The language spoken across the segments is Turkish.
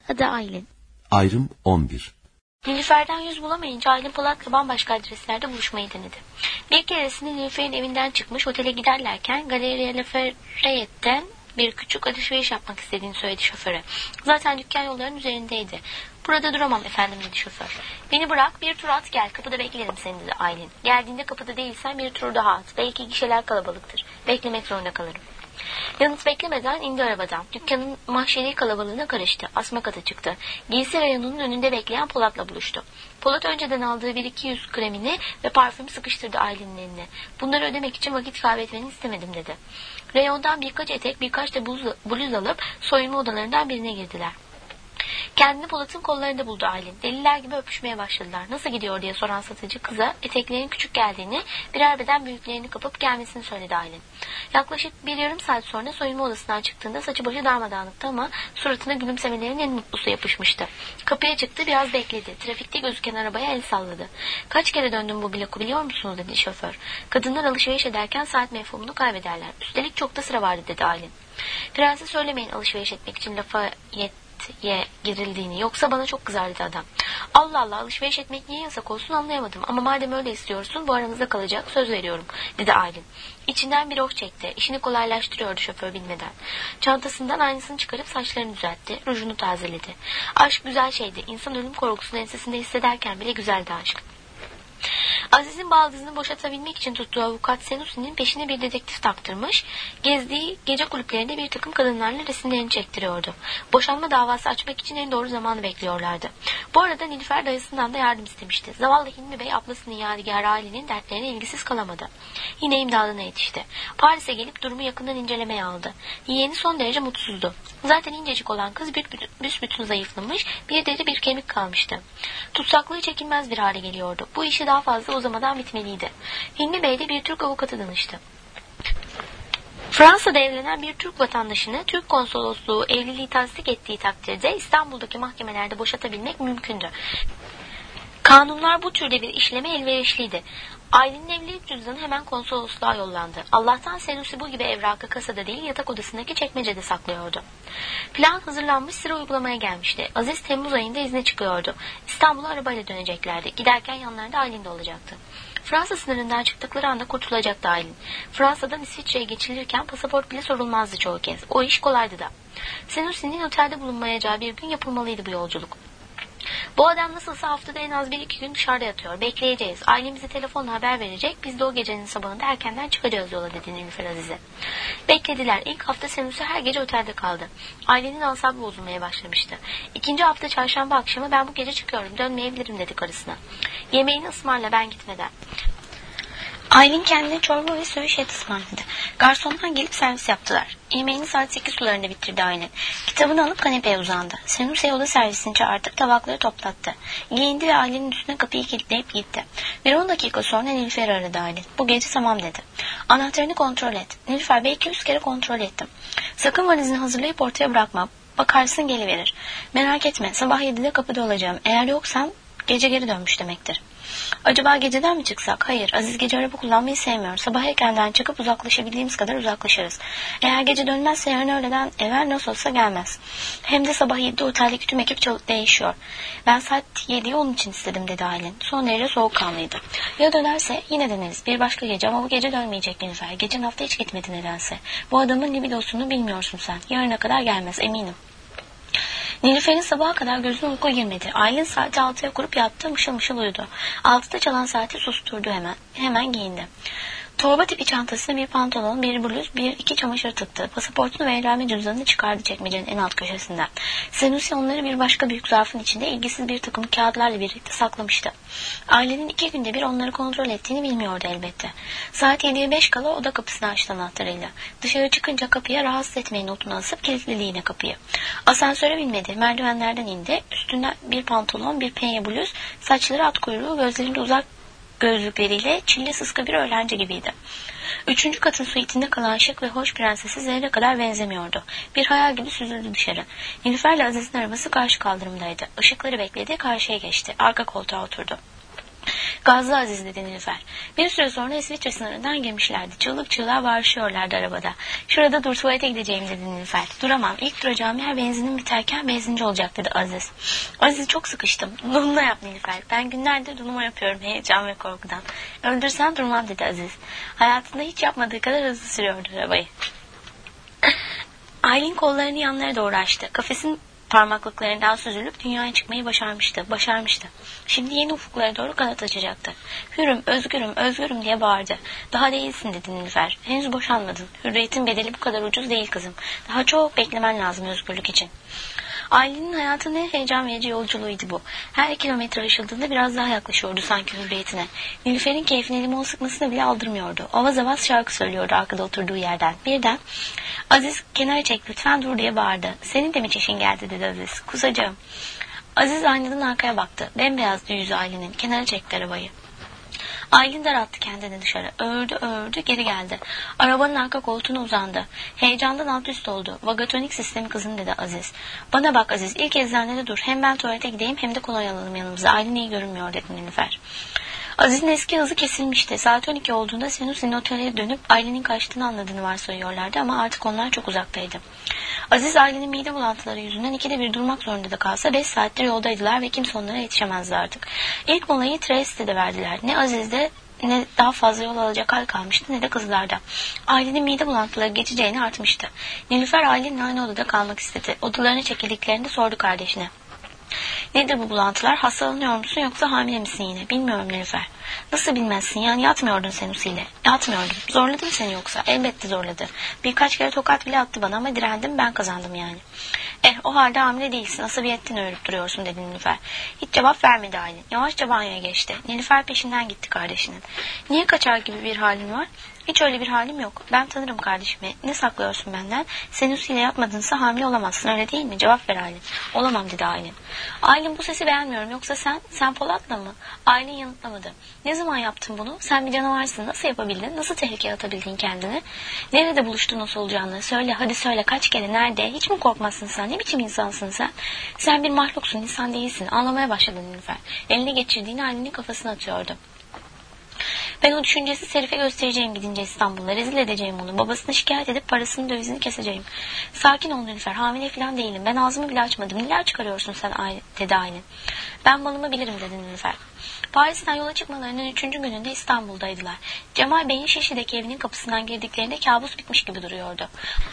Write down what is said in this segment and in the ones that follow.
Adı Aylin. Ayrım 11. Nilüfer'den yüz bulamayınca Aylin Polat'la bambaşka adreslerde buluşmayı denedi. Bir keresinde Nilüfer'in evinden çıkmış otele giderlerken Galleria Lafayette'den bir küçük alışveriş yapmak istediğini söyledi şoföre. Zaten dükkan yollarının üzerindeydi. Burada duramam efendim dedi şoför. Beni bırak bir tur at gel kapıda beklerim seni dedi Aylin. Geldiğinde kapıda değilsen bir tur daha at. Belki gişeler kalabalıktır. Beklemek zorunda kalırım. Yanıt beklemeden indi arabadan. Dükkanın mahşeri kalabalığına karıştı. Asma kata çıktı. Giysi reyonunun önünde bekleyen Polat'la buluştu. Polat önceden aldığı 1-2 kremini ve parfümü sıkıştırdı Aylin'in eline. Bunları ödemek için vakit kaybetmeni istemedim dedi. Reyondan birkaç etek birkaç da bluz alıp soyunma odalarından birine girdiler. Kendini Polat'ın kollarında buldu Aylin. Deliler gibi öpüşmeye başladılar. Nasıl gidiyor diye soran satıcı kıza eteklerin küçük geldiğini, birer beden büyüklerini kapıp gelmesini söyledi Aylin. Yaklaşık bir yarım saat sonra soyunma odasından çıktığında saçı başı darmadağınıktı ama suratına gülümsemelerin en mutlusu yapışmıştı. Kapıya çıktı, biraz bekledi. Trafikte gözüken arabaya el salladı. Kaç kere döndüm bu bloku biliyor musunuz dedi şoför. Kadınlar alışveriş ederken saat mefhumunu kaybederler. Üstelik çok da sıra vardı dedi Aylin. Prense söylemeyin alışveriş etmek için girildiğini, yoksa bana çok kızar dedi adam. Allah Allah, alışveriş etmek niye yasak olsun anlayamadım ama madem öyle istiyorsun bu aramızda kalacak, söz veriyorum dedi Aylin. İçinden bir oh çekti. İşini kolaylaştırıyordu şoför bilmeden. Çantasından aynısını çıkarıp saçlarını düzeltti, rujunu tazeledi. Aşk güzel şeydi. İnsan ölüm korkusunu ensesinde hissederken bile güzeldi aşk. Aziz'in baldızını boşatabilmek için tuttuğu avukat Senusi'nin peşine bir dedektif taktırmış, gezdiği gece kulüplerinde bir takım kadınlarla resimlerini çektiriyordu. Boşanma davası açmak için en doğru zamanı bekliyorlardı. Bu arada Nilüfer dayısından da yardım istemişti. Zavallı Hilmi Bey ablasının yadigarı ailenin dertlerine ilgisiz kalamadı. Yine imdadına yetişti. Paris'e gelip durumu yakından incelemeye aldı. Yeğeni son derece mutsuzdu. Zaten incecik olan kız büsbütün zayıflamış, bir deri bir kemik kalmıştı. Tutsaklığı çekilmez bir hale geliyordu. Bu işi daha fazla uzamadan bitmeliydi. Hilmi Bey de bir Türk avukatı danıştı. Fransa'da evlenen bir Türk vatandaşını Türk konsolosluğu evliliği tasdik ettiği takdirde İstanbul'daki mahkemelerde boşatabilmek mümkündü. Kanunlar bu türde bir işleme elverişliydi. Aylin'in evlilik cüzdanı hemen konsolosluğa yollandı. Allah'tan Senusi bu gibi evrakı kasada değil yatak odasındaki çekmecede saklıyordu. Plan hazırlanmış, sıra uygulamaya gelmişti. Aziz Temmuz ayında izne çıkıyordu. İstanbul'a arabayla döneceklerdi. Giderken yanlarında Aylin de olacaktı. Fransa sınırından çıktıkları anda kurtulacaktı Aylin. Fransa'dan İsviçre'ye geçilirken pasaport bile sorulmazdı çoğu kez. O iş kolaydı da. Senusi'nin otelde bulunmayacağı bir gün yapılmalıydı bu yolculuk. Bu adam nasılsa haftada en az 1-2 gün dışarıda yatıyor. Bekleyeceğiz. Ailemize telefonla haber verecek. Biz de o gecenin sabahında erkenden çıkacağız yola dedi Nilüfer Aziz'e. Beklediler. İlk hafta Senusi her gece otelde kaldı. Ailenin asabı bozulmaya başlamıştı. İkinci hafta çarşamba akşamı ben bu gece çıkıyorum. Dönmeyebilirim dedi karısına. Yemeğini ısmarla ben gitmeden. Aylin kendine çorba ve söğüş et ısmarladı. Garsonlar gelip servis yaptılar. Yemeğini saat 8 sularında bitirdi Aylin. Kitabını alıp kanepeye uzandı. Senusi oda servisini çağırtıp tabakları toplattı. Giyindi ve Aylin'in üstüne kapıyı kilitleyip gitti. Bir 10 dakika sonra Nilüfer'i aradı Aylin. Bu gece tamam dedi. Anahtarını kontrol et. Nilüfer belki 100 kere kontrol ettim. Sakın valizini hazırlayıp ortaya bırakma. Bakarsın geliverir. Merak etme sabah 7'de kapıda olacağım. Eğer yoksam gece geri dönmüş demektir. Acaba geceden mi çıksak? Hayır. Aziz gece araba kullanmayı sevmiyor. Sabah erkenden çıkıp uzaklaşabildiğimiz kadar uzaklaşırız. Eğer gece dönmezse yarın öğleden evvel nasıl olsa gelmez. Hem de sabah 7'de oteldeki tüm ekip değişiyor. Ben saat 7'yi onun için istedim dedi Aylin. Son derece soğukkanlıydı. Ya dönerse yine deneriz. Bir başka gece ama bu gece dönmeyecek Nilüfer. Geçen hafta hiç gitmedi nedense. Bu adamın libidosunu bilmiyorsun sen. Yarına kadar gelmez eminim. Nilüfer'in sabaha kadar gözüne uyku girmedi. Aylin saati 6'ya kurup yattı, mışıl mışıl uyudu. 6'da çalan saati susturdu hemen giyindi. Torba tipi çantasına bir pantolon, bir bluz, iki çamaşır tıktı. Pasaportunu ve evlenme cüzdanını çıkardı çekmecenin en alt köşesinden. Senusi onları bir başka büyük zarfın içinde ilgisiz bir takım kağıtlarla birlikte saklamıştı. Ailenin 2 günde bir onları kontrol ettiğini bilmiyordu elbette. Saat 7'ye 5 kala oda kapısını açtı anahtarıyla. Dışarı çıkınca kapıya rahatsız etmeyin notunu asıp kilitledi yine kapıyı. Asansöre binmedi. Merdivenlerden indi. Üstünden bir pantolon, bir penye bluz, saçları at kuyruğu, gözlerinde uzak gözlükleriyle çilli sıska bir öğrenci gibiydi. 3. katın suitinde kalan şık ve hoş prensesi zerre kadar benzemiyordu. Bir hayal gibi süzüldü dışarı. Nilüfer'le Aziz'in arabası karşı kaldırımdaydı. Işıkları bekledi, karşıya geçti. Arka koltuğa oturdu. Gazlı Aziz dedi Nilüfer. Bir süre sonra İsviçre sınırından girmişlerdi. Çığlık çığlığa bağırışıyorlardı arabada. Şurada dur, tuvalete gideceğim dedi Nilüfer. Duramam. İlk duracağım yer benzinin biterken benzinci olacak dedi Aziz. Aziz çok sıkıştım. Donuma yap Nilüfer. Ben günlerdir donuma yapıyorum heyecan ve korkudan. Öldürsen durmam dedi Aziz. Hayatında hiç yapmadığı kadar hızlı sürüyordu arabayı. Aylin kollarını yanlara doğru açtı. Kafesin parmaklıklarından süzülüp dünyaya çıkmayı başarmıştı. Şimdi yeni ufuklara doğru kanat açacaktı. Hürüm, özgürüm, özgürüm diye bağırdı. Daha değilsin dedi Nilüfer. Henüz boşanmadın. Hürriyetin bedeli bu kadar ucuz değil kızım. Daha çok beklemen lazım özgürlük için. Aylin'in hayatının en heyecan verici yolculuğuydu bu. Her kilometre aşıldığında biraz daha yaklaşıyordu sanki hürriyetine. Nilüfer'in keyfine limon sıkmasını bile aldırmıyordu. Avaz avaz şarkı söylüyordu arkada oturduğu yerden. Birden Aziz kenara çek lütfen dur diye bağırdı. Senin de mi çişin geldi dedi Aziz. Kusacağım. Aziz aynadan arkaya baktı. Bembeyazdı yüzü Aylin'in. Kenara çekti arabayı. Aylin daralttı kendini dışarı. Ördü geri geldi. Arabanın arka koltuğuna uzandı. Heyecandan alt üst oldu. Vagatonik sistemi kızın dedi Aziz. Bana bak Aziz, ilk eczanede dur. Hem ben tuvalete gideyim hem de kolonya alalım yanımıza. Aylin iyi görünmüyor dedi Nilüfer. Aziz'in eski hızı kesilmişti. Saat 12 olduğunda Senus'un otele dönüp Aylin'in kaçtığını anladığını varsayıyorlardı ama artık onlar çok uzaktaydı. Aziz Aylin'in mide bulantıları yüzünden ikide bir durmak zorunda da kalsa 5 saattir yoldaydılar ve kimse onlara yetişemezdi artık. İlk molayı Trieste'de verdiler. Ne Aziz'de ne daha fazla yol alacak hal kalmıştı ne de kızlarda. Aylin'in mide bulantıları geçeceğini artmıştı. Nilüfer Aylin'le aynı odada kalmak istedi. Odalarına çekildiklerinde sordu kardeşine. Nedir bu bulantılar? Hastalanıyor musun yoksa hamile misin yine? Bilmiyorum Nilüfer. Nasıl bilmezsin? Yani yatmıyordun Senusi'yle. Yatmıyordum. Zorladı mı seni yoksa? Elbette zorladı. Birkaç kere tokat bile attı bana ama direndim, ben kazandım yani. O halde hamile değilsin. Asabiyetten öğürüp duruyorsun dedi Nilüfer. Hiç cevap vermedi Aylin. Yavaşça banyoya geçti. Nilüfer peşinden gitti kardeşinin. Niye kaçar gibi bir halin var? Hiç öyle bir halim yok. Ben tanırım kardeşimi. Ne saklıyorsun benden? Senusi'yle yatmadınsa hamile olamazsın, öyle değil mi? Cevap ver Aylin. Olamam dedi Aylin. Aylin, bu sesi beğenmiyorum. Yoksa sen Polat'la mı? Aylin yanıtlamadı. Ne zaman yaptın bunu? Sen bir canavarsın. Nasıl yapabildin? Nasıl tehlikeye atabildin kendini? Nerede buluştun o solucanla? Söyle, hadi söyle, kaç kere, nerede? Hiç mi korkmazsın sen? Ne biçim insansın sen? Sen bir mahluksun, insan değilsin. Anlamaya başladın Nilüfer. Eline geçirdiğini Aylin'in kafasına atıyordu. Ben o düşüncesiz herife göstereceğim gidince İstanbul'a. Rezil edeceğim onu. Babasına şikayet edip parasını dövizini keseceğim. Sakin ol Nilüfer. Hamile falan değilim. Ben ağzımı bile açmadım. Neler çıkarıyorsun sen dedi Aylin. Ben malımı bilirim dedi Nilüfer. Paris'ten yola çıkmalarının 3. gününde İstanbul'daydılar. Cemal Bey'in Şişli'deki evinin kapısından girdiklerinde kabus bitmiş gibi duruyordu.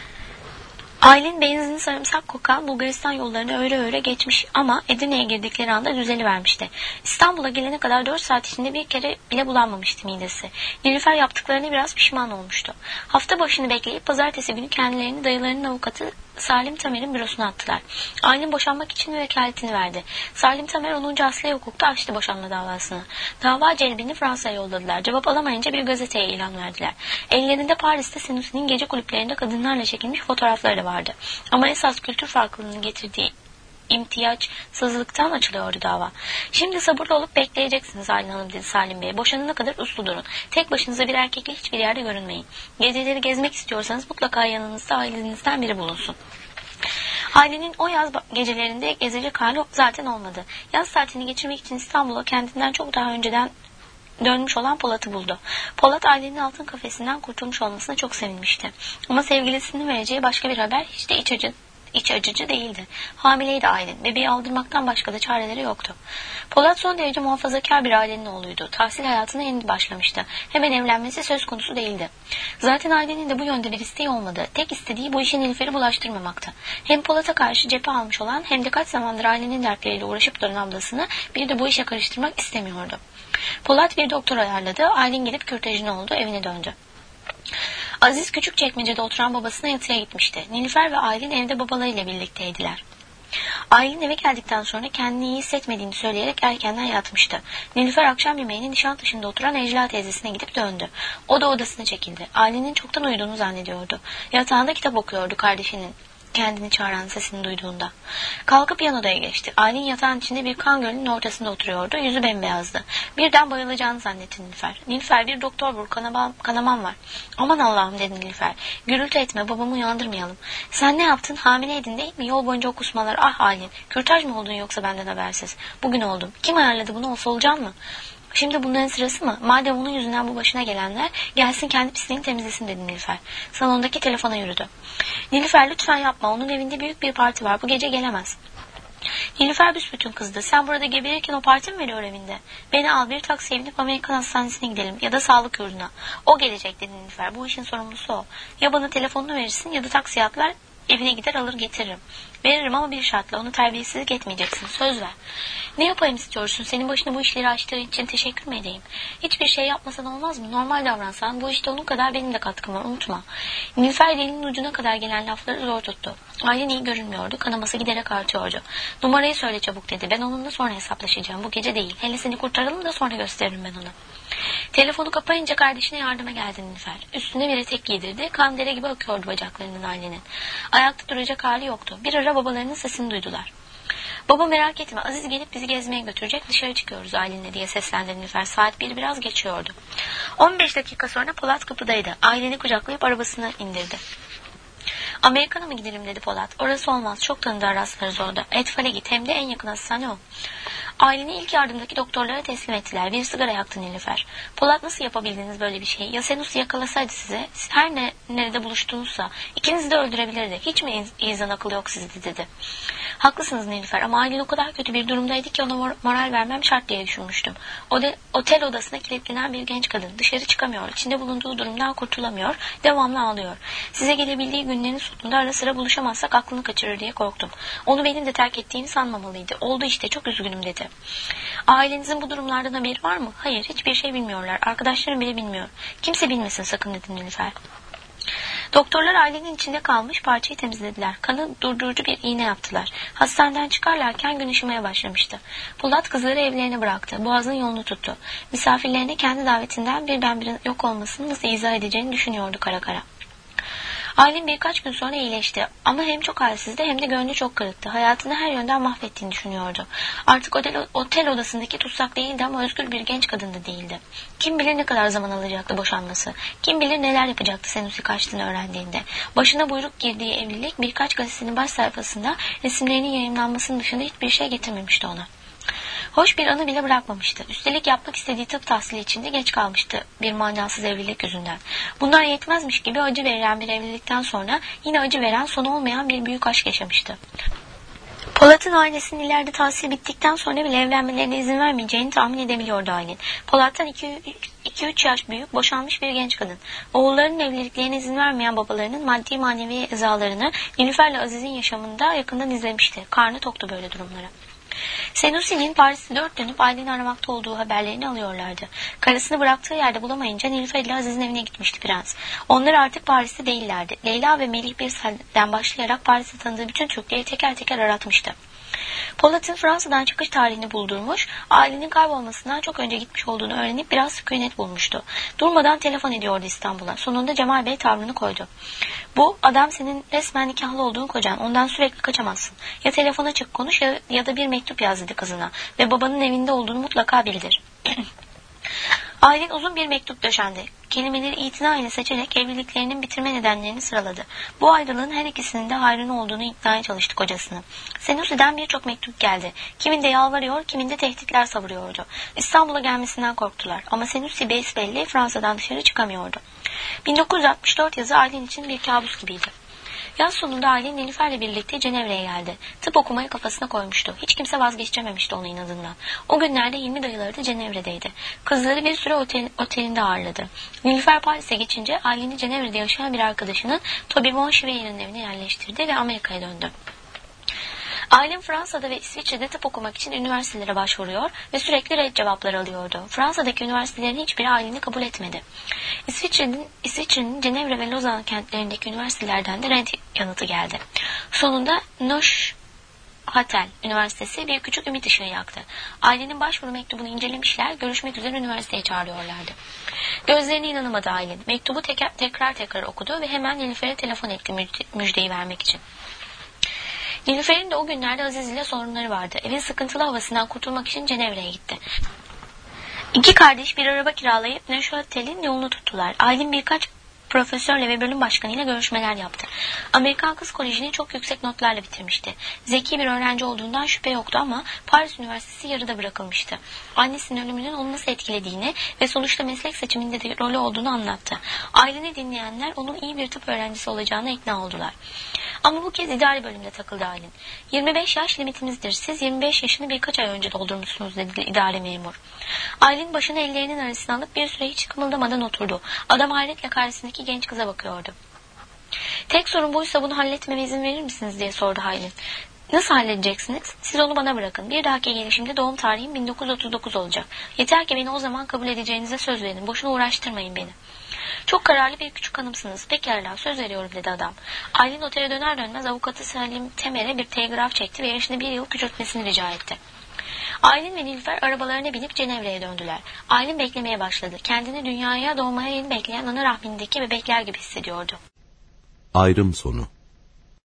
Aylin benzinli sarımsak kokan Bulgaristan yollarını öyle geçmiş ama Edirne'ye girdikleri anda düzelivermişti. İstanbul'a gelene kadar 4 saat içinde bir kere bile bulanmamıştı midesi. Nilüfer yaptıklarına biraz pişman olmuştu. Hafta başını bekleyip pazartesi günü kendilerini dayılarının avukatı Salim Tamer'in bürosuna attılar. Aylin boşanmak için vekaletini verdi. Salim Tamer 10. Asliye Hukuk'ta açtı boşanma davasını. Dava celbini Fransa'ya yolladılar. Cevap alamayınca bir gazeteye ilan verdiler. Ellerinde Paris'te Senusi'nin gece kulüplerinde kadınlarla çekilmiş fotoğrafları vardı. Ama esas kültür farklılığının getirdiği imtiyaçsızlıktan açılıyordu dava. Şimdi sabırlı olup bekleyeceksiniz Aylin Hanım dedi Salim Bey. Boşanana kadar uslu durun. Tek başınıza bir erkekle hiçbir yerde görünmeyin. Geceleri gezmek istiyorsanız mutlaka yanınızda ailenizden biri bulunsun. Aylin'in o yaz gecelerinde gezecek hali zaten olmadı. Yaz saatini geçirmek için İstanbul'a kendinden çok daha önceden dönmüş olan Polat'ı buldu. Polat Aylin'in altın kafesinden kurtulmuş olmasına çok sevinmişti. Ama sevgilisinin vereceği başka bir haber hiç de iç acıcı değildi. Hamileydi Aylin. Bebeği aldırmaktan başka da çareleri yoktu. Polat son derece muhafazakar bir ailenin oğluydu. Tahsil hayatına yeni başlamıştı. Hemen evlenmesi söz konusu değildi. Zaten Aylin'in de bu yönde bir isteği olmadı. Tek istediği bu işin Nilüfer'i bulaştırmamaktı. Hem Polat'a karşı cephe almış olan hem de kaç zamandır Aylin'in dertleriyle uğraşıp duran ablasını bir de bu işe karıştırmak istemiyordu. Polat bir doktor ayarladı. Aylin gidip kürtajın oldu, evine döndü. Aziz Küçükçekmece'de oturan babasına yatıya gitmişti. Nilüfer ve Aylin evde babalarıyla birlikteydiler. Aylin eve geldikten sonra kendini iyi hissetmediğini söyleyerek erkenden yatmıştı. Nilüfer akşam yemeğini Nişantaşı'nda oturan Necla teyzesine gidip döndü. O da odasına çekildi. Aylin'in çoktan uyuduğunu zannediyordu. Yatağında kitap okuyordu kardeşinin kendini çağıran sesini duyduğunda. Kalkıp yan odaya geçti. Aylin yatağın içinde bir kan gölünün ortasında oturuyordu. Yüzü bembeyazdı. Birden bayılacağını zannetti Nilüfer. Nilüfer, bir doktor bul, kanamam var. Aman Allah'ım dedi Nilüfer. Gürültü etme, babamı uyandırmayalım. Sen ne yaptın? Hamileydin değil mi? Yol boyunca o kusmalar. Ah Aylin, kürtaj mı oldun yoksa benden habersiz? Bugün oldum. Kim ayarladı bunu? O solucan mı? Şimdi bunların sırası mı? Madem onun yüzünden bu başına gelenler, gelsin kendi pisliğini temizlesin dedi Nilüfer. Salondaki telefona yürüdü. Nilüfer lütfen yapma, onun evinde büyük bir parti var, bu gece gelemez. Nilüfer büsbütün kızdı. Sen burada geberirken o parti mi veriyor evinde? Beni al, bir taksiye binip Amerikan hastanesine gidelim ya da sağlık yurduna. O gelecek dedi Nilüfer. Bu işin sorumlusu o. Ya bana telefonunu verirsin ya da taksiye atlar, evine gider alır getiririm. Veririm ama bir şartla, onu terbiyesizlik etmeyeceksin. Söz ver. Ne yapayım istiyorsun? Senin başına bu işleri açtığı için teşekkür mü edeyim? Hiçbir şey yapmasan olmaz mı? Normal davransan, bu işte onun kadar benim de katkım var, unutma. Nilüfer dilinin ucuna kadar gelen lafları zor tuttu. Ailen iyi görünmüyordu, kanaması giderek artıyordu. Numarayı söyle çabuk dedi. Ben onunla sonra hesaplaşacağım, bu gece değil. Hele seni kurtaralım da sonra gösteririm ben ona. Telefonu kapayınca kardeşine yardıma geldi Nilüfer. Üstüne bir etek giydirdi. Kan dere gibi akıyordu bacaklarının Ailenin. Ayakta duracak hali yoktu. Bir ara babalarının sesini duydular. Baba merak etme, Aziz gelip bizi gezmeye götürecek, dışarı çıkıyoruz Aylin'le diye seslendi Nilüfer. Saat 1 biraz geçiyordu. 15 dakika sonra Polat kapıdaydı. Aylin'i kucaklayıp arabasına indirdi. Amerika'na mı gidelim dedi Polat. Orası olmaz, çok tanıdığı rastlarız orada. Etfal'e git, hem de en yakın hastane o. Aileni ilk yardımdaki doktorlara teslim ettiler. Bir sigara yaktı Nilüfer. Polat, nasıl yapabildiniz böyle bir şeyi? Ya Senus yakalasaydı size, her nerede buluştunuzsa ikinizi de öldürebilirdi. Hiç mi izan akıl yok sizde dedi. Haklısınız Nilüfer ama ailen o kadar kötü bir durumdaydı ki ona moral vermem şart diye düşünmüştüm. Otel odasına kilitlenen bir genç kadın. Dışarı çıkamıyor. İçinde bulunduğu durumdan kurtulamıyor. Devamlı ağlıyor. Size gelebildiği günlerin sonunda ara sıra buluşamazsak aklını kaçırır diye korktum. Onu benim de terk ettiğini sanmamalıydı. Oldu işte, çok üzgünüm dedi. Ailenizin bu durumlardan haberi var mı? Hayır, hiçbir şey bilmiyorlar. Arkadaşlarım bile bilmiyor. Kimse bilmesin sakın dedi Nilüfer. Doktorlar ailenin içinde kalmış parçayı temizlediler. Kanı durdurucu bir iğne yaptılar. Hastaneden çıkarlarken gün ışımaya başlamıştı. Polat kızları evlerine bıraktı. Boğazın yolunu tuttu. Misafirlerine kendi davetinden birdenbire yok olmasını nasıl izah edeceğini düşünüyordu kara kara. Aylin birkaç gün sonra iyileşti ama hem çok halsizdi hem de gönlü çok kırıktı. Hayatını her yönden mahvettiğini düşünüyordu. Artık otel odasındaki tutsak değildi ama özgür bir genç kadın da değildi. Kim bilir ne kadar zaman alacaktı boşanması. Kim bilir neler yapacaktı Senus'i kaçtığını öğrendiğinde. Başına buyruk girdiği evlilik birkaç gazetenin baş sayfasında resimlerinin yayımlanmasının dışında hiçbir şey getirmemişti ona. Hoş bir anı bile bırakmamıştı. Üstelik yapmak istediği tıp tahsili için de geç kalmıştı bir manasız evlilik yüzünden. Bunlar yetmezmiş gibi acı verilen bir evlilikten sonra yine acı veren, sonu olmayan bir büyük aşk yaşamıştı. Polat'ın ailesinin ileride tahsil bittikten sonra bile evlenmelerine izin vermeyeceğini tahmin edebiliyordu Aylin. Polat'tan 2-3 yaş büyük, boşanmış bir genç kadın. Oğullarının evliliklerine izin vermeyen babalarının maddi manevi ezalarını Nilüfer'le Aziz'in yaşamında yakından izlemişti. Karnı toktu böyle durumlara. Senusi'nin Paris'te 4 dönüp Aylin'i aramakta olduğu haberlerini alıyorlardı. Karısını bıraktığı yerde bulamayınca Nilüfer ile Aziz'in evine gitmişti prens. Onlar artık Paris'te değillerdi. Leyla ve Melih Birsel'den başlayarak Paris'te tanıdığı bütün Türkleri teker teker aratmıştı. Polat'ın Fransa'dan çıkış tarihini buldurmuş, ailenin kaybolmasından çok önce gitmiş olduğunu öğrenip biraz sükunet bulmuştu. Durmadan telefon ediyordu İstanbul'a. Sonunda Cemal Bey tavrını koydu. Bu adam senin resmen nikahlı olduğun kocan. Ondan sürekli kaçamazsın. Ya telefona çık konuş ya da bir mektup yaz dedi kızına. Ve babanın evinde olduğunu mutlaka bildir. Aylin uzun bir mektup döşendi. Kelimeleri itinayla seçerek evliliklerinin bitirme nedenlerini sıraladı. Bu ayrılığın her ikisinin de hayrına olduğunu iknaya çalıştı kocasını. Senusi'den birçok mektup geldi. Kiminde yalvarıyor, kiminde tehditler savuruyordu. İstanbul'a gelmesinden korktular. Ama Senusi besbelli Fransa'dan dışarı çıkamıyordu. 1964 yazı Aylin için bir kabus gibiydi. Yaz sonunda Aylin Nilüfer'le birlikte Cenevre'ye geldi. Tıp okumayı kafasına koymuştu. Hiç kimse vazgeçememişti onun inadından. O günlerde Hilmi dayıları da Cenevre'deydi. Kızları bir süre otelinde ağırladı. Nilüfer Paris'e geçince Aylin'i Cenevre'de yaşayan bir arkadaşının Toby von Schweier'in evine yerleştirdi ve Amerika'ya döndü. Aylin Fransa'da ve İsviçre'de tıp okumak için üniversitelere başvuruyor ve sürekli red cevapları alıyordu. Fransa'daki üniversitelerin hiçbiri Aylin'i kabul etmedi. İsviçre'nin Cenevre ve Lozan kentlerindeki üniversitelerden de red yanıtı geldi. Sonunda Neuchâtel Üniversitesi bir küçük ümit ışığı yaktı. Aylin'in başvuru mektubunu incelemişler, görüşmek üzere üniversiteye çağırıyorlardı. Gözlerine inanamadı Aylin. Mektubu tekrar okudu ve hemen Nilüfer'e telefon etti müjdeyi vermek için. Nilüfer'in de o günlerde Aziz ile sorunları vardı. Evin sıkıntılı havasından kurtulmak için Cenevre'ye gitti. İki kardeş bir araba kiralayıp Neuchâtel'in yolunu tuttular. Aylin birkaç profesörle ve bölüm başkanıyla görüşmeler yaptı. Amerikan Kız Koleji'ni çok yüksek notlarla bitirmişti. Zeki bir öğrenci olduğundan şüphe yoktu ama Paris Üniversitesi yarıda bırakılmıştı. Annesinin ölümünün onu nasıl etkilediğini ve sonuçta meslek seçiminde de rolü olduğunu anlattı. Aileni dinleyenler onun iyi bir tıp öğrencisi olacağına ikna oldular. Ama bu kez idari bölümde takıldı Aylin. 25 yaş limitimizdir. Siz 25 yaşını birkaç ay önce doldurmuşsunuz dedi idare memur. Aylin başını ellerinin arasına alıp bir süre hiç kımıldamadan oturdu. Adam hayretle karşısındaki genç kıza bakıyordu. Tek sorun buysa bunu halletmeme izin verir misiniz diye sordu Aylin. Nasıl halledeceksiniz? Siz onu bana bırakın. Bir dahaki gelişimde doğum tarihim 1939 olacak. Yeter ki beni o zaman kabul edeceğinize söz verin. Boşuna uğraştırmayın beni. Çok kararlı bir küçük hanımsınız. Pekala söz veriyorum dedi adam. Aylin otele döner dönmez avukatı Salim Temer'e bir telgraf çekti ve yaşını bir yıl küçültmesini rica etti. Aylin ve Nilüfer arabalarına binip Cenevre'ye döndüler. Aylin beklemeye başladı. Kendini dünyaya doğmaya yeni bekleyen ana rahmindeki bebekler gibi hissediyordu. Ayrım sonu.